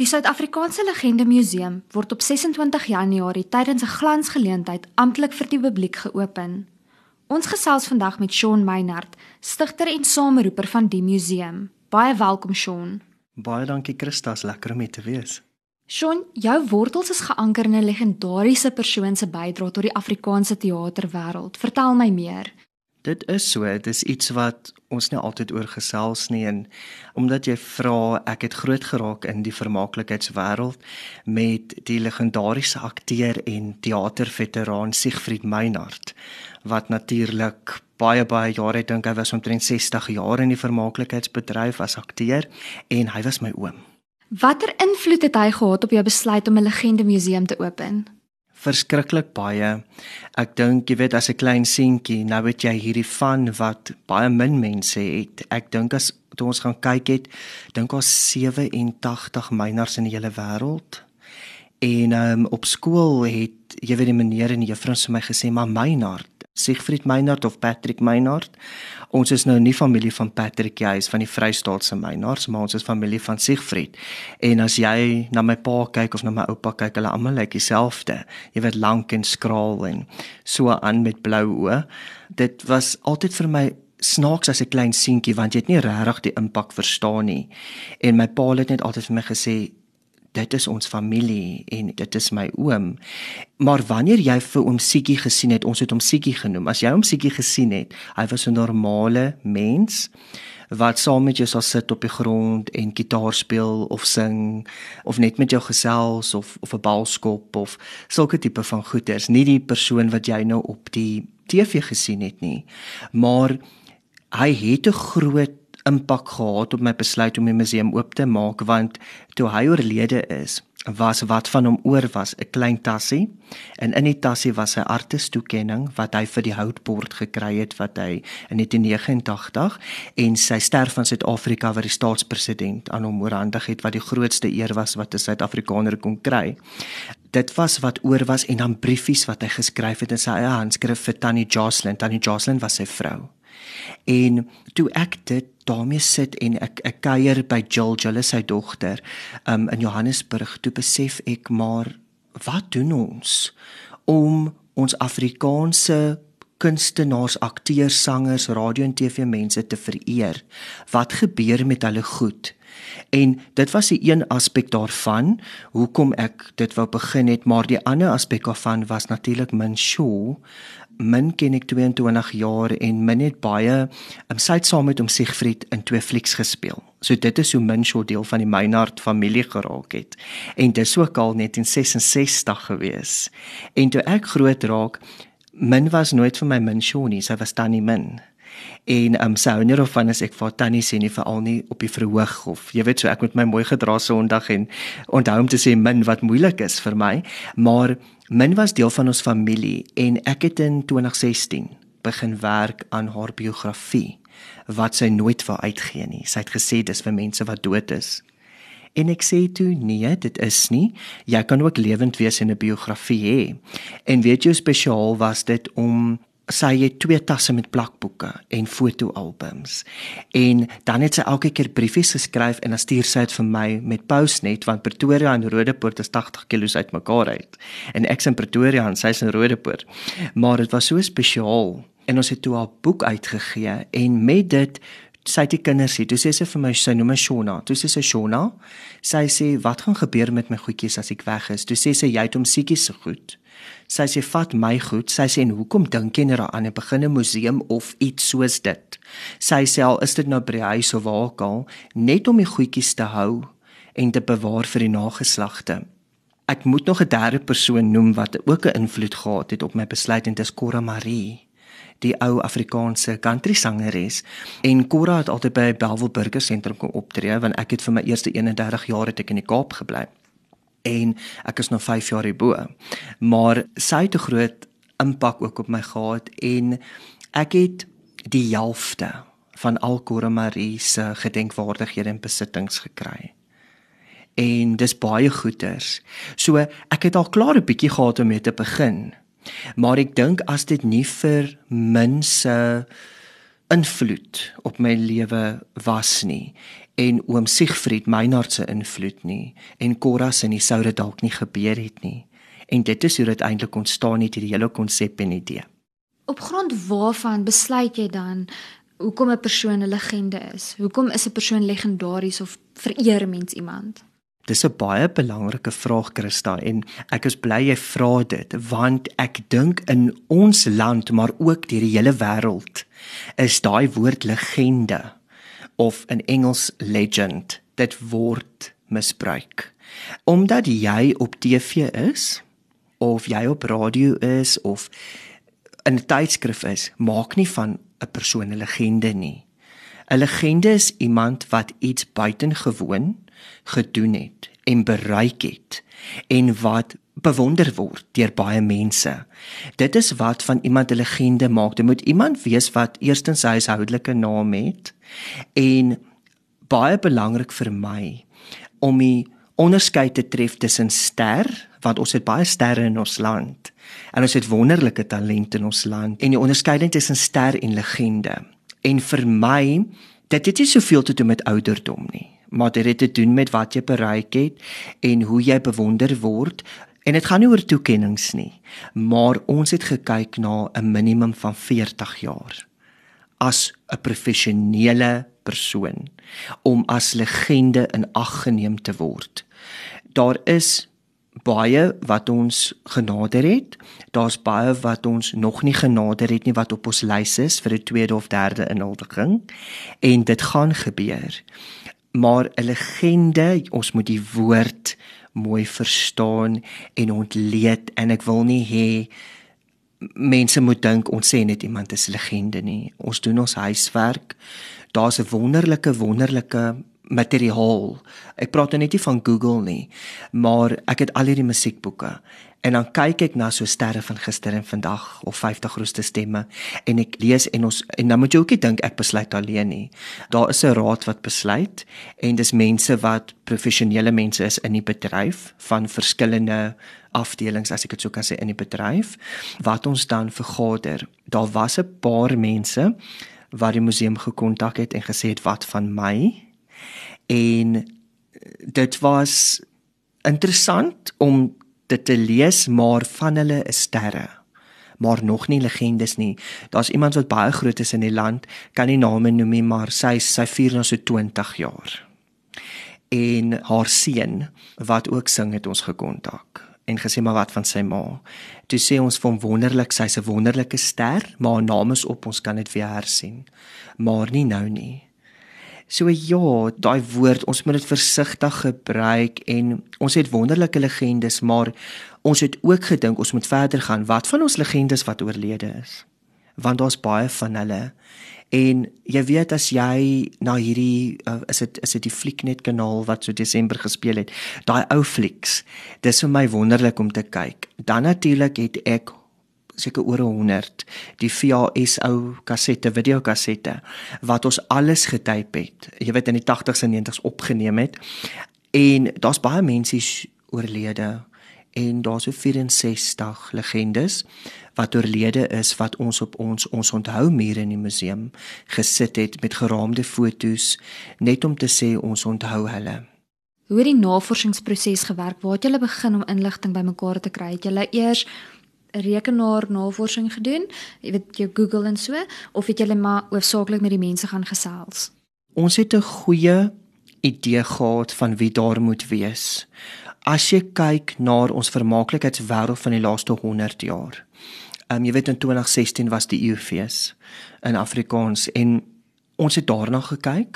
Die Suid-Afrikaanse Legende Museum word op 26 Januarie tydens 'n glansgeleentheid amptelik vir die publiek geopen. Ons gesels vandag met Shaun Meinhardt, stigter en sameroeper van die museum. Baie welkom, Shaun. Baie dankie, Christa, is lekker om hier te wees. Shaun, jou wortels is geanker in 'n legendariese persoon se bydrae tot die Afrikaanse teaterwêreld. Vertel my meer. Dit is so, dit is iets wat ons nie altyd oor gesels nie, en omdat jy vra, ek het groot geraak in die vermaaklikheidswêreld met die legendariese akteur en teaterveteraan Siegfried Meinhardt, wat natuurlik baie jare, ek dink hy was omtrent 60 jaar in die vermaaklikheidsbedryf as akteur, en hy was my oom. Watter invloed het hy gehad op jou besluit om 'n Legende Museum te open? Verskriklik baie. Ek dink, jy weet, as 'n klein seentjie, nou het jy hierdie van wat baie min mense het. Ek dink as toe ons gaan kyk het, dink ons 87 Meinhardts in die hele wêreld. En op skool het, jy weet, die meneer en die juffrou vir my gesê, maar Meinhardt, Siegfried Meinhardt of Patrick Meinhardt. Ons is nou nie familie van Patrick, hy is van die Vrystaatse Meinhardts, maar ons is familie van Siegfried. En as jy na my pa kyk of na my oupa kyk, hulle almal lyk dieselfde. Jy weet, lank en skraal en so aan met blou oë. Dit was altyd vir my snaaks as 'n klein seentjie, want jy het nie regtig die impak verstaan nie. En my pa het net altyd vir my gesê, dit is ons familie en dit is my oom. Maar wanneer jy vir oom Siekie gesien het, ons het hom Siekie genoem, as jy hom Siekie gesien het, hy was 'n normale mens, wat saam met jou sal sit op die grond en gitaar speel of sing, of net met jou gesels, of 'n bal skop, of sulke tipe van goeders. Nie die persoon wat jy nou op die TV gesien het nie, maar hy het 'n groot impak gehad op my besluit om die museum oop te maak, want toe hy oorlede is, was wat van hom oor was 'n klein tassie, en in die tassie was 'n artistoekenning wat hy vir die houtbord gekry het, wat hy in 1989, en sy ster van Suid-Afrika wat die staatspresident aan hom oorhandig het, wat die grootste eer was wat 'n Suid-Afrikaner kon kry. Dit was wat oor was, en dan briefies wat hy geskryf het in sy eie handskrif vir Tannie Jocelyn. Tannie Jocelyn was sy vrou. En toe ek dit daarmee sit en ek kuier by Jill is sy dogter, in Johannesburg, toe besef ek, maar wat doen ons om ons Afrikaanse kunstenaars, akteurs, sangers, radio en TV mense te vereer? Wat gebeur met hulle goed? En dit was die een aspek daarvan, hoekom ek dit wou begin het, maar die ander aspek daarvan was natuurlik Min Shaw. Min ken ek 22 jaar en Min het baie, sy het saam met hom Siegfried in 2 flieks gespeel. So dit is hoe Min Shaw deel van die Meinhardt familie geraak het. En dit is ook al 1966 gewees. En toe ek groot raak, Min was nooit vir my Min Shaw nie, sy was Tannie Min. En sy hou nie daarvan as ek vir Tannie sê nie, veral nie op die verhoog, of jy weet so, ek moet my mooi gedra Sondag en onthou om te sê Min, wat moeilik is vir my, maar Min was deel van ons familie, en ek het in 2016 begin werk aan haar biografie, wat sy nooit wou uitgee nie. Sy het gesê, dis vir mense wat dood is. En ek sê toe, nee, dit is nie, jy kan ook lewend wees en 'n biografie hê. En weet jy hoe spesiaal was dit om, sy het 2 tasse met plakboeke en fotoalbums, en dan het sy elke keer briefies geskryf, en dan stuur sy het vir my met Postnet, want Pretoria en Roodepoort is 80 kilos uit mekaar uit, en ek's in Pretoria en sy's in Roodepoort, maar dit was so spesiaal, en ons het toe haar boek uitgegee, en met dit, sy het die kinders sê, toe sê sy vir my, sy noem my Shona, toe sê sy Shona, sy sê, wat gaan gebeur met my goedjies as ek weg is? Toe sê sy, jy het hom Siekie se goed. Sy sê, vat my goed. Sy sê, en hoekom dink jy daaraan, en begin 'n museum of iets soos dit? Sy sê, al is dit nou by die huis of waar al, net om die goedjies te hou en te bewaar vir die nageslagte. Ek moet nog 'n derde persoon noem wat ook 'n invloed gehad het op my besluit, en dit is Cora Marie, die ou Afrikaanse country sangeres. En Cora het altyd by Bellville Burger Sentrum kom optree, want ek het vir my eerste 31 jaar het ek in die Kaap gebly. En ek is nou 5 jaar hierbo. Maar sy het 'n groot impak ook op my gehad, en ek het die helfte van al Cora Marie se gedenkwaardighede en besittings gekry. En dis baie goeders. So ek het al klaar 'n bietjie gehad om mee te begin. Maar ek dink as dit nie vir Min se invloed op my lewe was nie, en oom Siegfried Meinhard se invloed nie, en Cora se nie, sou dit dalk nie gebeur het nie. En dit is hoe dit eintlik ontstaan het, hierdie hele konsep en idee. Op grond waarvan besluit jy dan hoekom 'n persoon 'n legende is? Hoekom is 'n persoon legendaries of vereer mens iemand? Dis 'n baie belangrike vraag, Christa, en ek is bly jy vra dit, want ek dink in ons land, maar ook deur die hele wêreld, is daai woord legende, of in Engels legend, dit word misbruik. Omdat jy op TV is, of jy op radio is, of in 'n tydskrif is, maak nie van 'n persoon 'n legende nie. 'n Legende is iemand wat iets buitengewoon gedoen het en bereik het en wat bewonder word deur baie mense. Dit is wat van iemand 'n legende maak. Dit moet iemand wees wat eerstens sy huishoudelike naam het en baie belangrik vir my om die onderskeid te tref tussen ster, want ons het baie sterre in ons land en ons het wonderlike talente in ons land, en die onderskeiding tussen ster en legende. En vir my, dit het nie soveel te doen met ouderdom nie, maar dit het te doen met wat jy bereik het en hoe jy bewonder word. En dit gaan nie oor toekennings nie, maar ons het gekyk na 'n minimum van 40 jaar as 'n professionele persoon om as legende in ag geneem te word. Daar is baie wat ons genader het, daar's baie wat ons nog nie genader het nie, wat op ons lys is vir 'n tweede of derde inhuldiging, en dit gaan gebeur. Maar 'n legende, ons moet die woord mooi verstaan en ontleed, en ek wil nie hê mense moet dink ons sê net iemand is legende nie. Ons doen ons huiswerk. Daar's 'n wonderlike materiaal. Ek praat net nie van Google nie, maar ek het al hierdie musiekboeke en dan kyk ek na so sterre van gister en vandag of 50 grootste stemme en ek lees en dan moet jy ook nie dink ek besluit alleen nie. Daar is 'n raad wat besluit en dis mense wat professionele mense is in die bedryf van verskillende afdelings, as ek dit so kan sê, in die bedryf wat ons dan vergader. Daar was 'n paar mense wat die museum gekontak het en gesê het wat van my. En dit was interessant om dit te lees, maar van hulle is sterre, maar nog nie legendes nie. Daar's iemand wat baie groot is in die land, kan nie name noem nie, maar sy vier nou so 20 jaar. En haar seun, wat ook sing, het ons gekontak en gesê, maar wat van sy ma? Toe sê ons vir hom wonderlik, sy's 'n wonderlike ster, maar haar naam is op, ons kan dit weer hersien, maar nie nou nie. So ja, daai woord, ons moet dit versigtig gebruik en ons het wonderlike legendes, maar ons het ook gedink ons moet verder gaan. Wat van ons legendes wat oorlede is? Want daar's baie van hulle. En jy weet as jy na hierdie is dit die Flieknet kanaal wat so Desember gespeel het, daai ou flieks. Dis vir my wonderlik om te kyk. Dan natuurlik het ek seker oor 100 die VHS ou kassette, videokassette wat ons alles getyp het. Jy weet in die 80s en 90s opgeneem het. En daar's baie mense oorlede en daar's so 64 legendes wat oorlede is wat ons op ons onthoumier in die museum gesit het met geraamde foto's net om te sê ons onthou hulle. Hoe het die navorsingsproses gewerk? Waar het julle begin om inligting bymekaar te kry? Het julle eers 'n rekenaar navorsing gedoen, jy weet jou Google en so, of het julle maar hoofsaaklik met die mense gaan gesels? Ons het 'n goeie idee gehad van wie daar moet wees. As jy kyk na ons vermaaklikheidswêreld van die laaste 100 jaar. Jy weet in 2016 was die EU-fees in Afrikaans en ons het daarna gekyk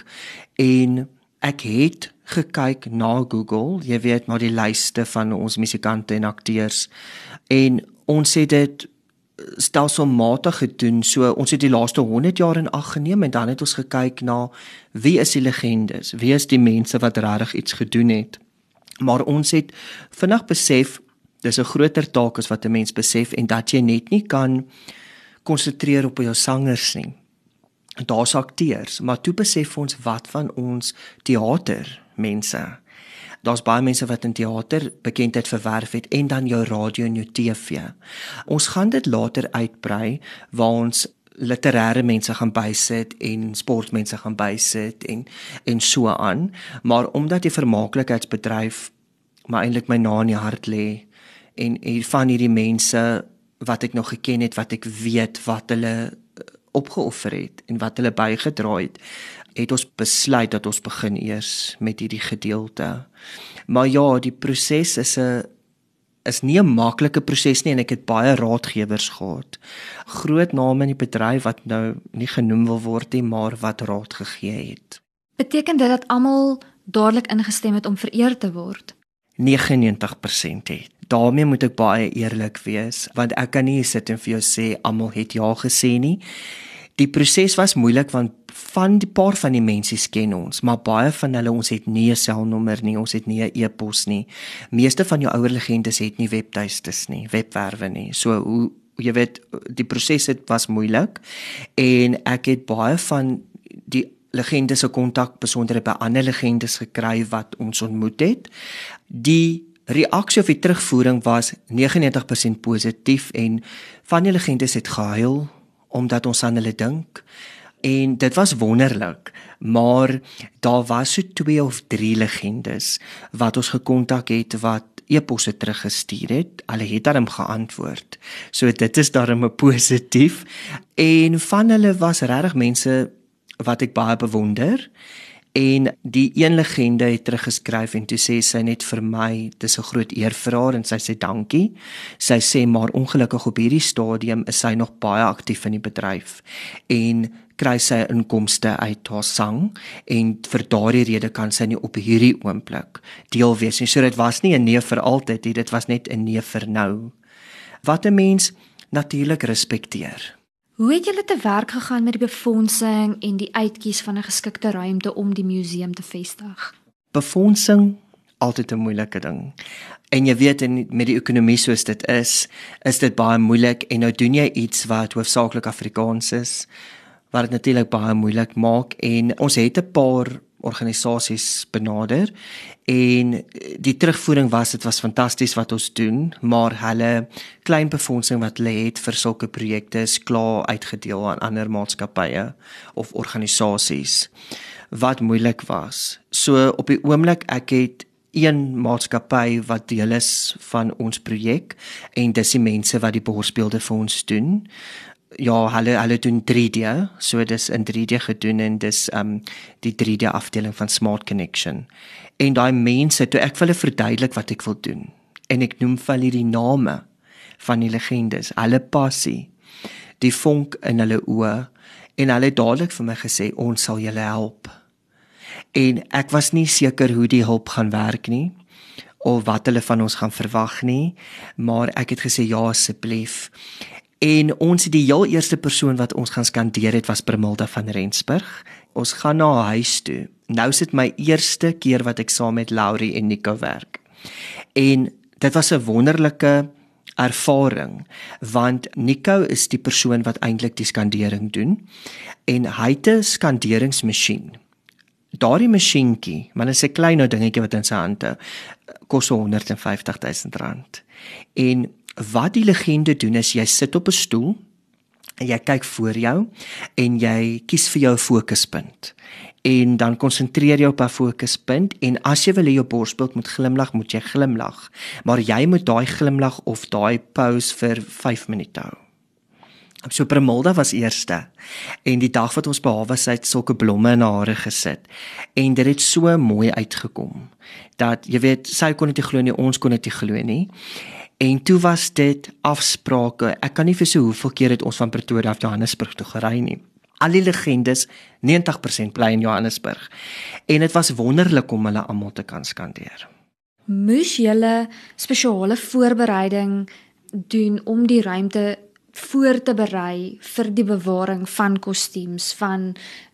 en ek het gekyk na Google, jy weet na die lyste van ons musikante en akteurs en ons het dit stelselmatig gedoen, so ons het die laaste 100 jaar in ag geneem en dan het ons gekyk na wie is die legendes, wie is die mense wat regtig iets gedoen het. Maar ons het vinnig besef, dis 'n groter taak as wat 'n mens besef en dat jy net nie kan konsentreer op jou sangers nie. Daar's akteurs, maar toe besef ons wat van ons teatermense. Daar's baie mense wat in teater bekendheid verwerf het en dan jou radio en jou TV. Ons gaan dit later uitbrei waar ons literêre mense gaan bysit en sportmense gaan bysit en so aan, maar omdat die vermaaklikheidsbedryf maar eintlik my na in die hart lê en van hierdie mense wat ek nog geken het, wat ek weet wat hulle opgeoffer het en wat hulle bygedra het ons besluit dat ons begin eers met hierdie gedeelte. Maar ja, die proses is nie 'n maklike proses nie en ek het baie raadgewers gehad. Groot name in die bedryf wat nou nie genoem wil word nie, maar wat raad gegee het. Beteken dit dat almal dadelik ingestem het om vereer te word? 99% het. Daarmee moet ek baie eerlik wees, want ek kan nie sit en vir jou sê almal het ja gesê nie. Die proses was moeilik want van die paar van die mense ken ons, maar baie van hulle ons het nie 'n selnommer nie, ons het nie 'n e-pos nie. Meeste van jou ouer legendes het nie webtuistes nie, webwerwe nie. So hoe jy weet, die proses was moeilik en ek het baie van die legendes se kontak besondere by ander legendes gekry wat ons ontmoet het. Die reaksie of die terugvoering was 99% positief en van die legendes het gehuil omdat ons aan hulle dink en dit was wonderlik, maar daar was so 2 of 3 legendes wat ons gekontak het wat e-posse teruggestuur het. Hulle het daarom geantwoord. So dit is daarom positief en van hulle was regtig mense wat ek baie bewonder. En die een legende het teruggeskryf en toe sê sy net vir my, dis 'n groot eer vir haar en sy sê dankie. Sy sê maar ongelukkig op hierdie stadium is sy nog baie aktief in die bedryf en kry sy inkomste uit haar sang en vir daardie rede kan sy nie op hierdie oomblik deel wees nie. So dit was nie 'n nee vir altyd nie, dit was net 'n nee vir nou. Wat 'n mens natuurlik respekteer. Hoe het julle te werk gegaan met die befondsing en die uitkies van 'n geskikte ruimte om die museum te vestig? Befondsing, altyd 'n moeilike ding. En jy weet met die ekonomie soos dit is dit baie moeilik en nou doen jy iets wat hoofsaaklik Afrikaans is, wat dit natuurlik baie moeilik maak en ons het 'n paar organisasies benader en die terugvoering dit was fantasties wat ons doen, maar hulle klein befondsing wat hulle het vir sulke projekte is klaar uitgedeel aan ander maatskappye of organisasies wat moeilik was. So op die oomblik ek het een maatskappy wat deel is van ons projek en dis die mense wat die borsbeelde vir ons doen. Ja, hulle doen 3D, so dis in 3D gedoen en dis die 3D afdeling van Smart Connection. En daai mense, toe ek vir hulle verduidelik wat ek wil doen en ek noem vir hulle die name van die legendes, hulle passie, die vonk in hulle oë en hulle het dadelik vir my gesê ons sal julle help. En ek was nie seker hoe die hulp gaan werk nie of wat hulle van ons gaan verwag nie, maar ek het gesê ja asseblief. En ons die heel eerste persoon wat ons gaan skandeer het was Brimilda van Rensburg. Ons gaan na haar huis toe. Nou is dit my eerste keer wat ek saam met Laurie en Nico werk. En dit was 'n wonderlike ervaring want Nico is die persoon wat eintlik die skandering doen en hy het 'n skanderingsmasjien. Daardie masjienkie, maar dit is 'n klein ou dingetjie wat in sy hande kos R150 000. En wat die legende doen is jy sit op 'n stoel en jy kyk voor jou en jy kies vir jou 'n fokuspunt. En dan konsentreer jy op 'n fokuspunt en as jy wil hê jou borsbeeld moet glimlag, moet jy glimlag. Maar jy moet daai glimlag of daai pose vir 5 minute hou. So Brimilda was eerste en die dag wat ons by haar was, sy het sulke blomme in haar hare gesit en dit het so mooi uitgekom dat jy weet sy kon dit nie glo nie, ons kon dit nie glo nie. En toe was dit afsprake. Ek kan nie vir so hoeveel keer het ons van Pretoria af Johannesburg toe gery nie. Al die legendes 90% bly in Johannesburg. En dit was wonderlik om hulle almal te kan skandeer. Moes julle spesiale voorbereiding doen om die ruimte voor te berei vir die bewaring van kostuums, van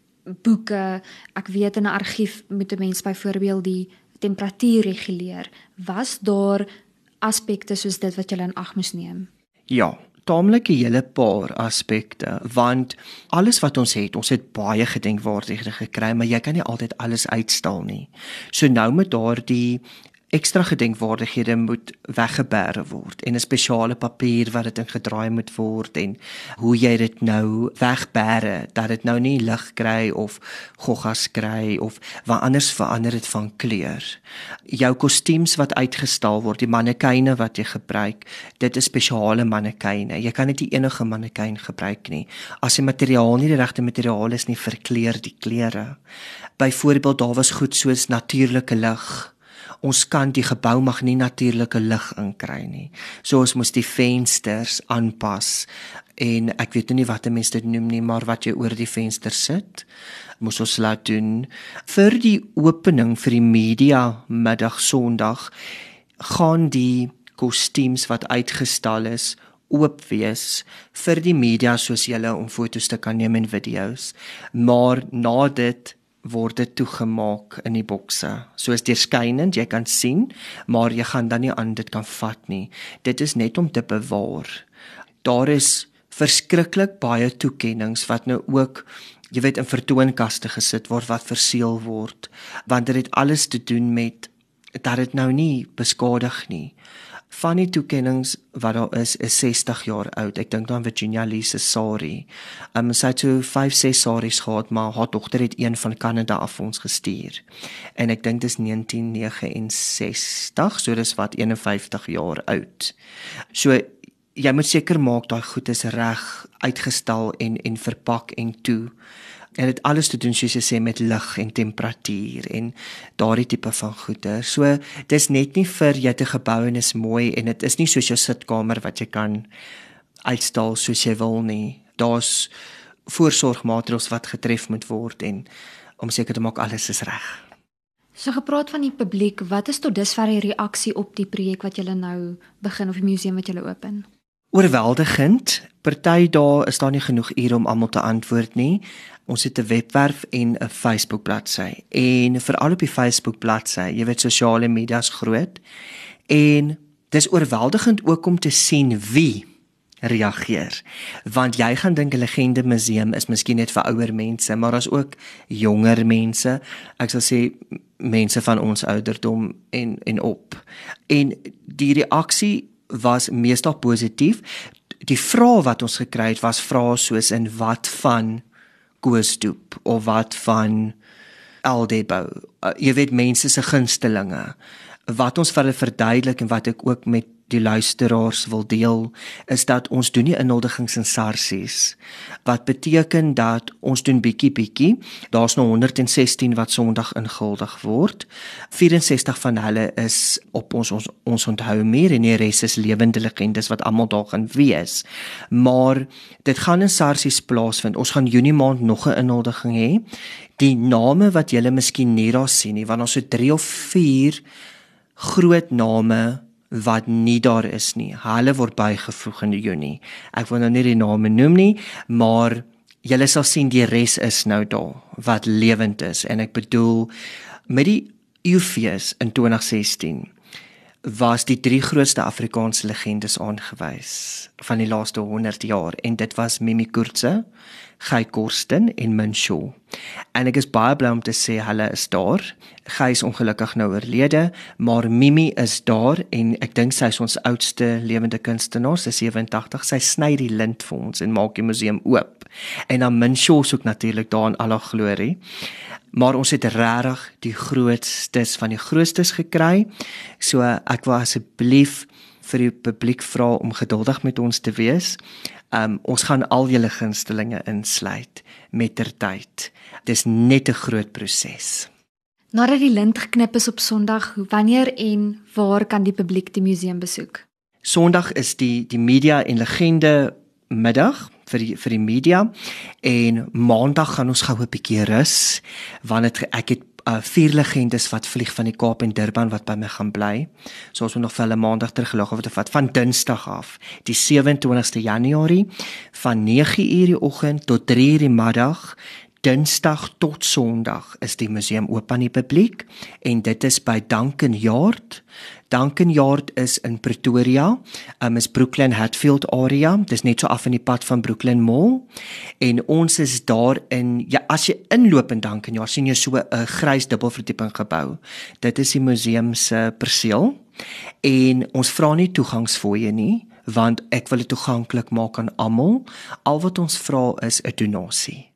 boeke? Ek weet in 'n argief moet 'n mens byvoorbeeld die temperatuur reguleer. Was daar aspekte soos dit wat julle in ag moes neem? Ja, taamlik 'n hele paar aspekte, want alles wat ons het baie gedenkwaardighede gekry, maar jy kan nie altyd alles uitstal nie. So nou met daardie ekstra gedenkwaardighede moet weggebêre word en 'n spesiale papier wat dit ingedraai moet word en hoe jy dit nou wegbêre dat dit nou nie lig kry of goggas kry of wat anders verander dit van kleur. Jou kostuums wat uitgestal word, die mannekyne wat jy gebruik, dit is spesiale mannekyne. Jy kan nie enige mannekyn gebruik nie. As die materiaal nie die regte materiaal is nie, verkleur die kleure. Byvoorbeeld daar was goed soos natuurlike lig. Ons kan die gebou mag nie natuurlike lig inkry nie. So ons moes die vensters aanpas en ek weet nie wat mense dit noem nie, maar wat jy oor die venster sit, moes ons laat doen. Vir die opening vir die media middag Sondag gaan die kostuums wat uitgestal is oop wees vir die media soos julle om foto's te kan neem en video's. Maar na dit word dit toegemaak in die bokse. So is deurskynend, jy kan sien, maar jy gaan dan nie aan dit kan vat nie. Dit is net om te bewaar. Daar is verskriklik baie toekennings wat nou ook, jy weet, in vertoonkaste gesit word wat verseël word, want dit het alles te doen met dat dit nou nie beskadig nie. Van die toekennings wat daar is 60 jaar oud. Ek dink aan Virginia Lee se sari. Sy het so 5-6 saries gehad, maar haar dogter het een van Kanada af ons gestuur. En ek dink dis 1969, so dis wat 51 jaar oud. So jy moet seker maak daai goed is reg uitgestal en verpak en toe. En dit alles te doen soos jy sê met lig en temperatuur en daardie tipe van goede. So dis net nie vir jy te gebou en is mooi en dit is nie soos jou sitkamer wat jy kan uitstal soos jy wil nie. Daar's voorsorgmaatreëls wat getref moet word en om seker te maak alles is reg. So gepraat van die publiek, wat is tot dusver die reaksie op die projek wat julle nou begin of die museum wat julle open? Oorweldigend. Party dae is daar nie genoeg ure om almal te antwoord nie. Ons het 'n webwerf en 'n Facebook bladsy. En veral op die Facebook bladsy, jy weet sosiale media's groot. En dis oorweldigend ook om te sien wie reageer. Want jy gaan dink 'n legende museum is miskien net vir ouer mense, maar daar's ook jonger mense. Ek sal sê mense van ons ouderdom en op. En die reaksie was meestal positief. Die vrae wat ons gekry het was vrae soos in wat van Koosdoep of wat van Eldebou. Jy weet mense se gunstelinge. Wat ons vir hulle verduidelik en wat ek ook met die luisteraars wil deel, is dat ons doen nie inhuldigings en sarsies. Wat beteken dat ons doen bietjie. Daar's nou 116 wat Sondag ingehuldig word. 64 van hulle is op ons onthou meer en die res is lewende legendes wat almal daar gaan wees. Maar dit gaan in sarsies plaasvind. Ons gaan Junie maand nog 'n inhuldiging hê. Die name wat julle miskien nie daar sien nie, want ons het 3 of 4 groot name wat nie daar is nie. Hulle word bygevoeg in Junie. Ek wil nou nie die name noem nie, maar julle sal sien die res is nou daar wat lewend is. En ek bedoel met die UF's in 2016 was die 3 grootste Afrikaanse legendes aangewys van die laaste 100 jaar en dit was Mimi Koortse, Guy Korsten en Min Shaw. En ek is baie bly om te sê hulle is daar. Guy is ongelukkig nou oorlede, maar Mimi is daar en ek dink sy is ons oudste lewende kunstenaar, sy is 87. Sy sny die lint vir ons en maak die museum oop. En dan Min Shaw is ook natuurlik daar in alle glorie. Maar ons het regtig die grootstes van die grootstes gekry. So ek wil asseblief vir die publiek vra om geduldig met ons te wees. Ons gaan al julle gunstelinge insluit mettertyd. Dis net 'n groot proses. Nadat die lint geknip is op Sondag, wanneer en waar kan die publiek die museum besoek? Sondag is die media en legende middag vir die media en maandag gaan ons gou 'n bietjie rus want ek het 4 legendes wat vlieg van die Kaap en Durban wat by my gaan bly. So ons moet nog vir hulle maandag teruglag of wat van Dinsdag af, die 27ste Januarie van 9:00 die oggend tot 3:00 die middag Dinsdag tot Sondag is die museum oop aan die publiek en dit is by Duncan Yard. Duncan Yard is in Pretoria, is Brooklyn Hatfield area, dis net so af in die pad van Brooklyn Mall en ons is daar in, ja, as jy inloop in Duncan Yard, sien jy so 'n grys dubbelverdieping gebou. Dit is die museum se perseel en ons vra nie toegangsfooie nie, want ek wil dit toeganklik maak aan almal. Al wat ons vra is 'n donasie.